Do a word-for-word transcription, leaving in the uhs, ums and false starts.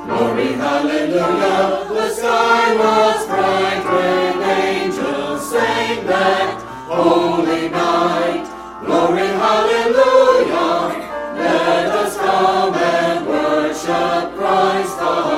Glory, hallelujah, the sky was bright with angels sang that holy night. Glory, hallelujah, let us come and worship Christ the